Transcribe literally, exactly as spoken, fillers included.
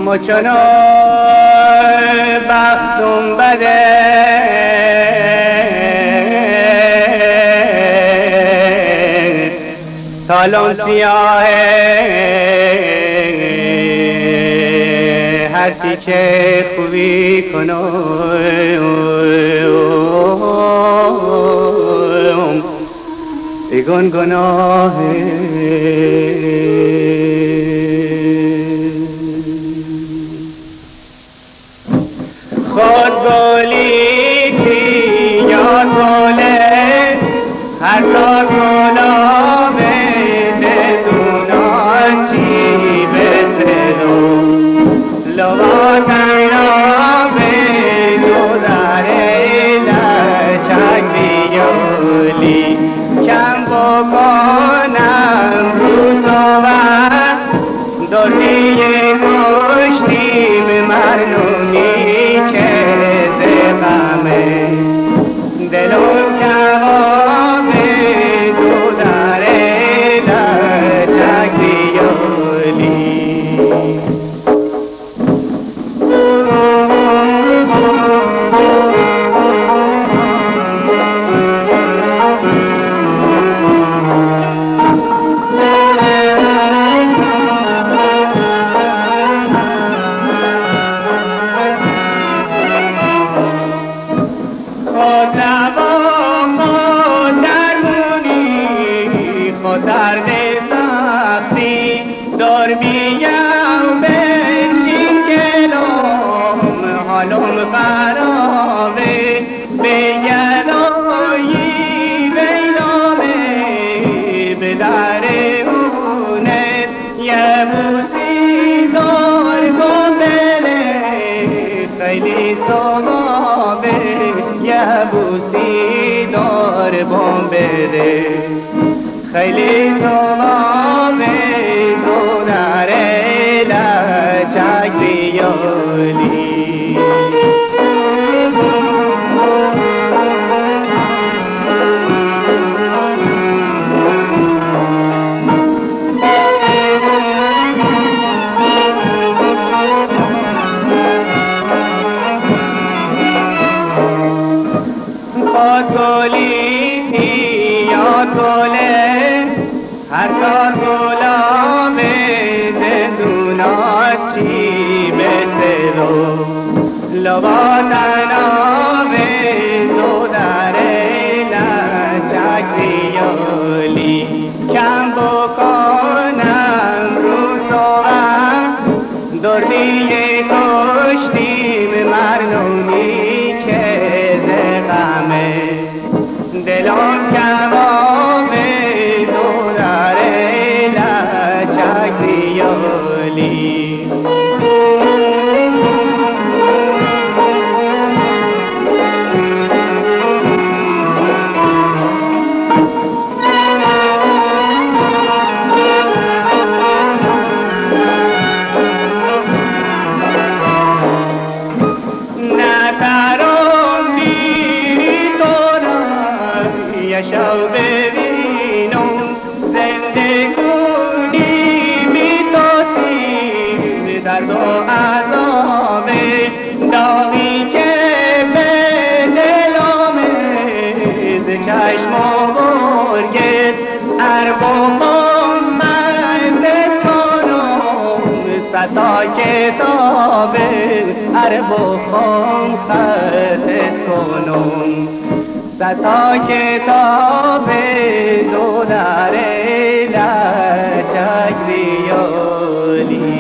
مچنو بختم بده سالم سیاهه هرچی که خوبی کنم بیگون گناهه خود گلی کی یا گله هر تا گلابه دونان چی بسدو لواتن رابه دو داره لچک بیولی کم بکنم روزو و دوری کشتیم مردمی که زغمه دلم کبابه دو داره لچک بیولی درد سختی دار بیم بنشین کلام حالم خرابه به یدایی بیدامه به درونه یه بوسی دار کن بله خیلی صبابه یه بوسی دار بم بده خیلی زمامه دو داره لچک بیالی خود گلی یا گله هر کار گلابه زندونات چی بسدو لباتن آبه دو داره لچک بیالی کم بکنم روزو و دردی کشتیم مردمی که زغمه دلم کبابه دو داره لچک بیالی شو ببینم زندگونی میتاسیم درد و عذابه داغی که به دلامه ز چشم و برگت عرب و ممزد کنم ستا کتابه عرب و خطت کنم ستا کتاب دو داره لچک بیالی